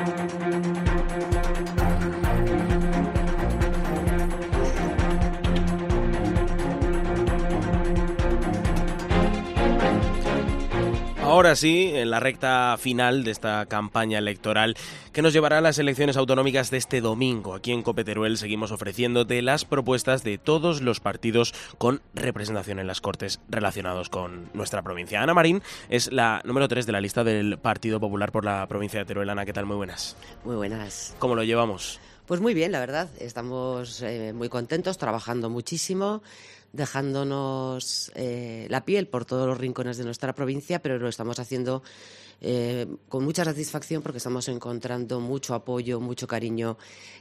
Ahora sí, en la recta final de esta campaña electoral que nos llevará a las elecciones autonómicas de este domingo. Aquí en COPE Teruel seguimos ofreciéndote las propuestas de todos los partidos con representación en las Cortes relacionados con nuestra provincia. Ana Marín es la número 3 de la lista del Partido Popular por la provincia de Teruel. Ana, ¿qué tal? Muy buenas. Muy buenas. ¿Cómo lo llevamos? Pues muy bien, la verdad. Estamos muy contentos, trabajando muchísimo, dejándonos la piel por todos los rincones de nuestra provincia, pero lo estamos haciendo con mucha satisfacción porque estamos encontrando mucho apoyo, mucho cariño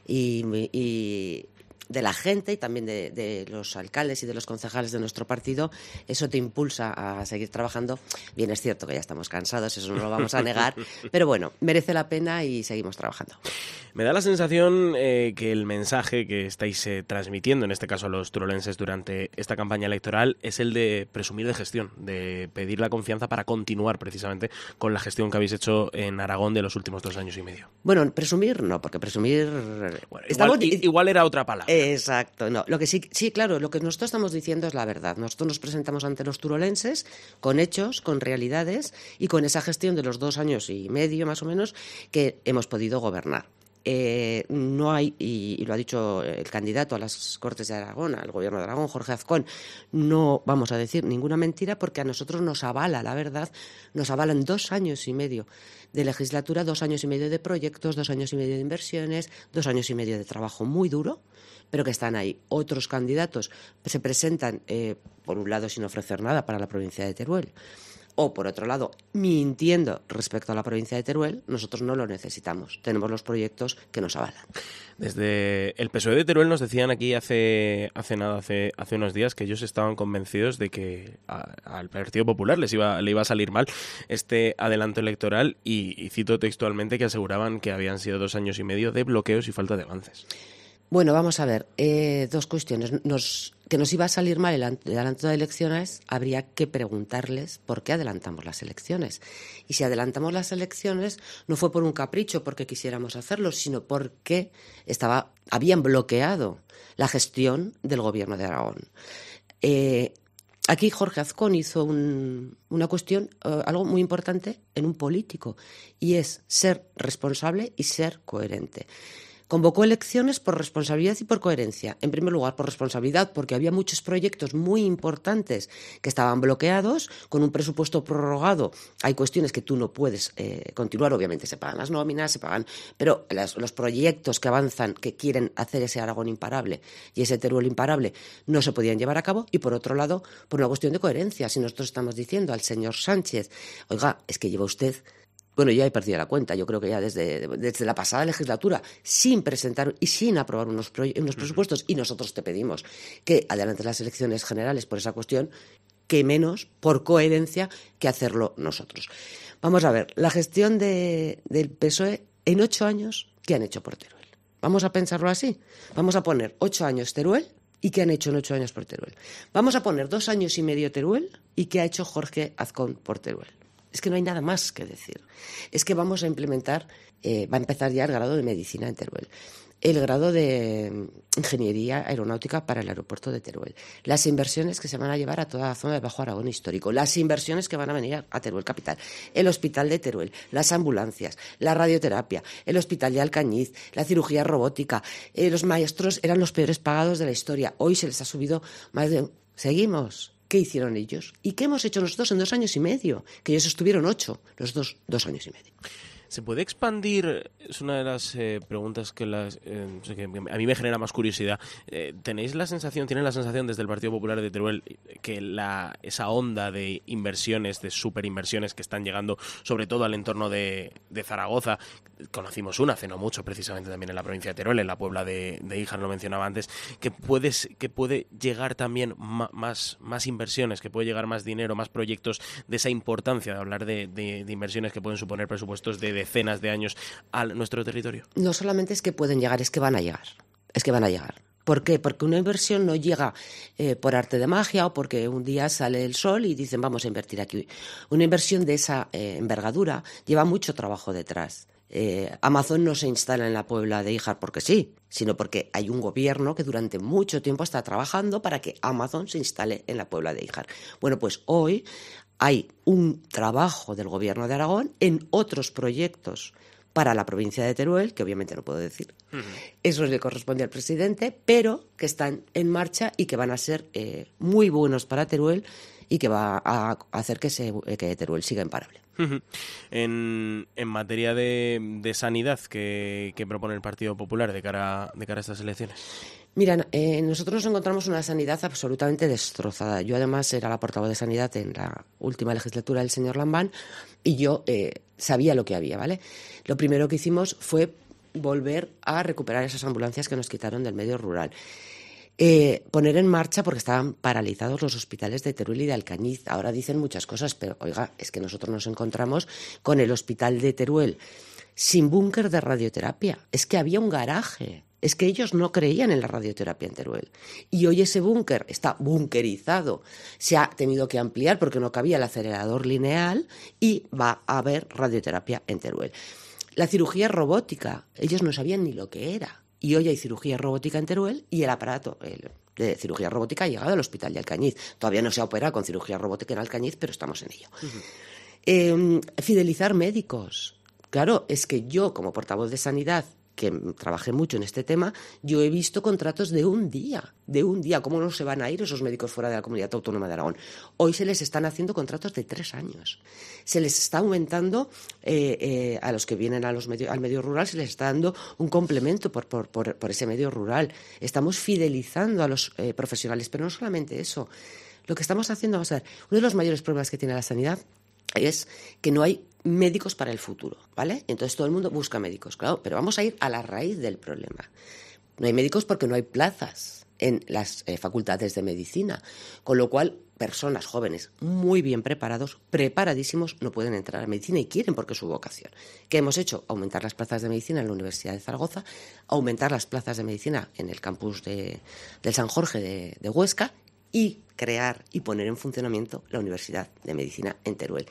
y de la gente y también de los alcaldes y de los concejales de nuestro partido. Eso te impulsa a seguir trabajando. Bien, es cierto que ya estamos cansados, eso no lo vamos a negar, pero bueno, merece la pena y seguimos trabajando. Me da la sensación que el mensaje que estáis transmitiendo, en este caso a los turolenses durante esta campaña electoral, es el de presumir de gestión, de pedir la confianza para continuar precisamente con la gestión que habéis hecho en Aragón de los últimos 2 años y medio. Bueno, presumir no, porque presumir... Bueno, igual era otra palabra. Exacto, no. Lo que sí, claro, lo que nosotros estamos diciendo es la verdad. Nosotros nos presentamos ante los turolenses con hechos, con realidades y con esa gestión de los 2 años y medio más o menos que hemos podido gobernar. No hay, y lo ha dicho el candidato a las Cortes de Aragón, al Gobierno de Aragón, Jorge Azcón, no vamos a decir ninguna mentira porque a nosotros nos avala, la verdad, nos avalan 2 años y medio de legislatura, 2 años y medio de proyectos, 2 años y medio de inversiones, 2 años y medio de trabajo muy duro, pero que están ahí. Otros candidatos se presentan, por un lado, sin ofrecer nada para la provincia de Teruel, o, por otro lado, mintiendo respecto a la provincia de Teruel. Nosotros no lo necesitamos. Tenemos los proyectos que nos avalan. Desde el PSOE de Teruel nos decían aquí hace unos días que ellos estaban convencidos de que al Partido Popular le iba a salir mal este adelanto electoral y cito textualmente que aseguraban que habían sido 2 años y medio de bloqueos y falta de avances. Bueno, vamos a ver, 2 cuestiones. Que nos iba a salir mal el adelanto de elecciones, habría que preguntarles por qué adelantamos las elecciones. Y si adelantamos las elecciones no fue por un capricho, porque quisiéramos hacerlo, sino porque habían bloqueado la gestión del Gobierno de Aragón. Aquí Jorge Azcón hizo una cuestión, algo muy importante en un político, y es ser responsable y ser coherente. Convocó elecciones por responsabilidad y por coherencia. En primer lugar, por responsabilidad, porque había muchos proyectos muy importantes que estaban bloqueados, con un presupuesto prorrogado. Hay cuestiones que tú no puedes continuar, obviamente se pagan las nóminas, pero los proyectos que avanzan, que quieren hacer ese Aragón imparable y ese Teruel imparable, no se podían llevar a cabo. Y por otro lado, por una cuestión de coherencia. Si nosotros estamos diciendo al señor Sánchez, oiga, es que lleva usted... Bueno, yo he perdido la cuenta, yo creo que ya desde la pasada legislatura, sin presentar y sin aprobar unos presupuestos, y nosotros te pedimos que adelantes las elecciones generales por esa cuestión, que menos por coherencia que hacerlo nosotros. Vamos a ver, la gestión del PSOE en 8 años, ¿qué han hecho por Teruel? Vamos a pensarlo así. Vamos a poner 8 años Teruel y ¿qué han hecho en 8 años por Teruel? Vamos a poner 2 años y medio Teruel y ¿qué ha hecho Jorge Azcón por Teruel? Es que no hay nada más que decir. Es que vamos a implementar, va a empezar ya el grado de medicina en Teruel, el grado de ingeniería aeronáutica para el aeropuerto de Teruel, las inversiones que se van a llevar a toda la zona del Bajo Aragón histórico, las inversiones que van a venir a Teruel capital, el hospital de Teruel, las ambulancias, la radioterapia, el hospital de Alcañiz, la cirugía robótica. Los maestros eran los peores pagados de la historia. Hoy se les ha subido más de... Seguimos. ¿Qué hicieron ellos? ¿Y qué hemos hecho nosotros en 2 años y medio? Que ellos estuvieron 8, los 2 años y medio. ¿Se puede expandir? Es una de las preguntas que a mí me genera más curiosidad. ¿Tienen la sensación desde el Partido Popular de Teruel que esa onda de inversiones, de superinversiones que están llegando sobre todo al entorno de Zaragoza, conocimos una hace no mucho precisamente también en la provincia de Teruel, en la Puebla de Híjar, lo mencionaba antes, que puede llegar también más inversiones, que puede llegar más dinero, más proyectos de esa importancia de hablar de inversiones que pueden suponer presupuestos de decenas de años a nuestro territorio? No solamente es que pueden llegar, es que van a llegar. ¿Por qué? Porque una inversión no llega por arte de magia o porque un día sale el sol y dicen vamos a invertir aquí. Una inversión de esa envergadura lleva mucho trabajo detrás. Amazon no se instala en la Puebla de Híjar porque sí, sino porque hay un gobierno que durante mucho tiempo está trabajando para que Amazon se instale en la Puebla de Híjar. Bueno, pues hoy hay un trabajo del gobierno de Aragón en otros proyectos para la provincia de Teruel, que obviamente no puedo decir. Eso le corresponde al presidente, pero que están en marcha y que van a ser muy buenos para Teruel y que va a hacer que Teruel siga imparable. En materia de sanidad, ¿qué propone el Partido Popular de cara a estas elecciones? Mira, nosotros encontramos una sanidad absolutamente destrozada. Yo además era la portavoz de sanidad en la última legislatura del señor Lambán y yo sabía lo que había, ¿vale? Lo primero que hicimos fue volver a recuperar esas ambulancias que nos quitaron del medio rural. Poner en marcha, porque estaban paralizados los hospitales de Teruel y de Alcañiz. Ahora dicen muchas cosas, pero oiga, es que nosotros nos encontramos con el hospital de Teruel sin búnker de radioterapia. Es que había un garaje. Es que ellos no creían en la radioterapia en Teruel. Y hoy ese búnker está bunkerizado. Se ha tenido que ampliar porque no cabía el acelerador lineal y va a haber radioterapia en Teruel. La cirugía robótica, ellos no sabían ni lo que era. Y hoy hay cirugía robótica en Teruel y el aparato de cirugía robótica ha llegado al hospital de Alcañiz. Todavía no se ha operado con cirugía robótica en Alcañiz, pero estamos en ello. Fidelizar médicos. Claro, es que yo, como portavoz de Sanidad, que trabajé mucho en este tema, yo he visto contratos de un día. ¿Cómo no se van a ir esos médicos fuera de la Comunidad Autónoma de Aragón? Hoy se les están haciendo contratos de 3 años. Se les está aumentando, a los que vienen al medio rural, se les está dando un complemento por ese medio rural. Estamos fidelizando a los profesionales, pero no solamente eso. Lo que estamos haciendo, vamos a ver, uno de los mayores problemas que tiene la sanidad es que no hay médicos para el futuro, ¿vale? Entonces todo el mundo busca médicos, claro, pero vamos a ir a la raíz del problema. No hay médicos porque no hay plazas en las facultades de medicina, con lo cual personas jóvenes muy bien preparados, preparadísimos, no pueden entrar a medicina y quieren porque es su vocación. ¿Qué hemos hecho? Aumentar las plazas de medicina en la Universidad de Zaragoza, aumentar las plazas de medicina en el campus del San Jorge de Huesca y crear y poner en funcionamiento la Universidad de Medicina en Teruel.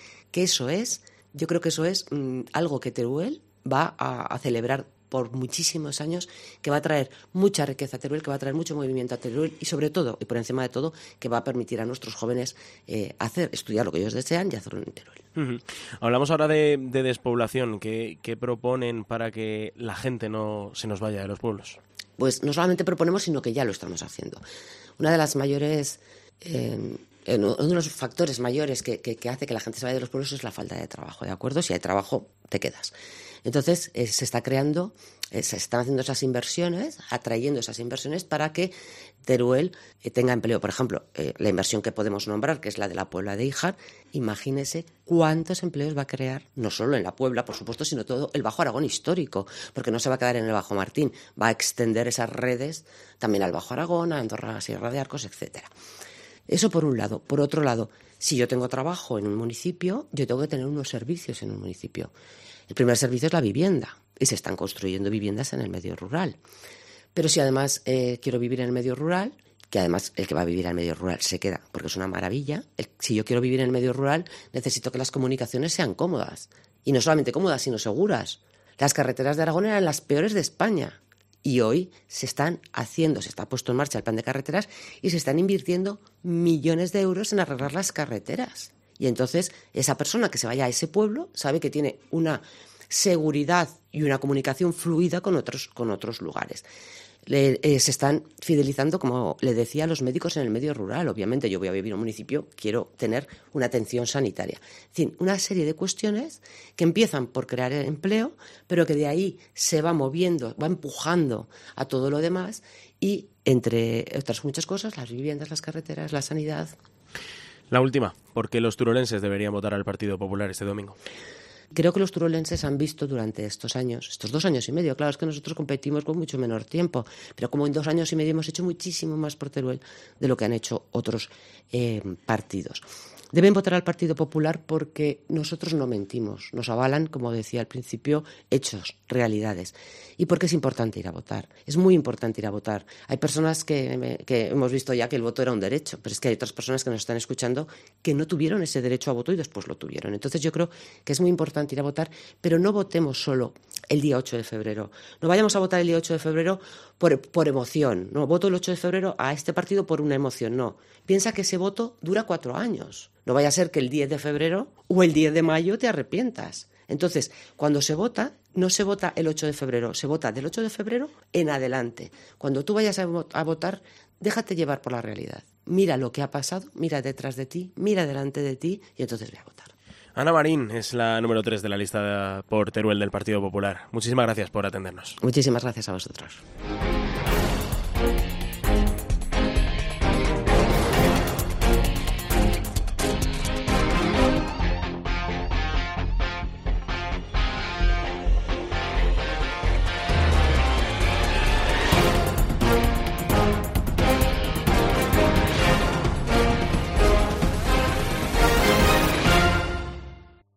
Yo creo que eso es algo que Teruel va a celebrar por muchísimos años, que va a traer mucha riqueza a Teruel, que va a traer mucho movimiento a Teruel y sobre todo, y por encima de todo, que va a permitir a nuestros jóvenes estudiar lo que ellos desean y hacerlo en Teruel. Hablamos ahora de despoblación. ¿Qué proponen para que la gente no se nos vaya de los pueblos? Pues no solamente proponemos, sino que ya lo estamos haciendo. Una de las mayores... uno de los factores mayores que hace que la gente se vaya de los pueblos es la falta de trabajo, ¿de acuerdo? Si hay trabajo, te quedas. Entonces, se están haciendo esas inversiones, atrayendo esas inversiones para que Teruel tenga empleo. Por ejemplo, la inversión que podemos nombrar, que es la de la Puebla de Híjar, imagínese cuántos empleos va a crear, no solo en la Puebla, por supuesto, sino todo el Bajo Aragón histórico, porque no se va a quedar en el Bajo Martín, va a extender esas redes también al Bajo Aragón, a Andorra, Sierra de Arcos, etcétera. Eso por un lado. Por otro lado, si yo tengo trabajo en un municipio, yo tengo que tener unos servicios en un municipio. El primer servicio es la vivienda y se están construyendo viviendas en el medio rural. Pero si además quiero vivir en el medio rural, que además el que va a vivir en el medio rural se queda, porque es una maravilla, si yo quiero vivir en el medio rural, necesito que las comunicaciones sean cómodas. Y no solamente cómodas, sino seguras. Las carreteras de Aragón eran las peores de España. Y hoy se está puesto en marcha el plan de carreteras y se están invirtiendo millones de euros en arreglar las carreteras. Y entonces esa persona que se vaya a ese pueblo sabe que tiene una seguridad y una comunicación fluida con otros lugares. Se están fidelizando, como le decía, a los médicos en el medio rural. Obviamente yo voy a vivir en un municipio, quiero tener una atención sanitaria. En fin, una serie de cuestiones que empiezan por crear empleo, pero que de ahí se va moviendo, va empujando a todo lo demás y, entre otras muchas cosas, las viviendas, las carreteras, la sanidad. La última, ¿por qué los turolenses deberían votar al Partido Popular este domingo? Creo que los turolenses han visto durante estos 2 años y medio, claro, es que nosotros competimos con mucho menor tiempo, pero como en 2 años y medio hemos hecho muchísimo más por Teruel de lo que han hecho otros partidos. Deben votar al Partido Popular porque nosotros no mentimos, nos avalan, como decía al principio, hechos, realidades. Y porque es importante ir a votar, es muy importante ir a votar. Hay personas que hemos visto ya que el voto era un derecho, pero es que hay otras personas que nos están escuchando que no tuvieron ese derecho a voto y después lo tuvieron. Entonces yo creo que es muy importante ir a votar, pero no votemos solo el día 8 de febrero. No vayamos a votar el día 8 de febrero por emoción. No, voto el 8 de febrero a este partido por una emoción. No. Piensa que ese voto dura 4 años. No vaya a ser que el 10 de febrero o el 10 de mayo te arrepientas. Entonces, cuando se vota, no se vota el 8 de febrero, se vota del 8 de febrero en adelante. Cuando tú vayas a votar, déjate llevar por la realidad. Mira lo que ha pasado, mira detrás de ti, mira delante de ti y entonces ve a votar. Ana Marín es la número 3 de la lista por Teruel del Partido Popular. Muchísimas gracias por atendernos. Muchísimas gracias a vosotros.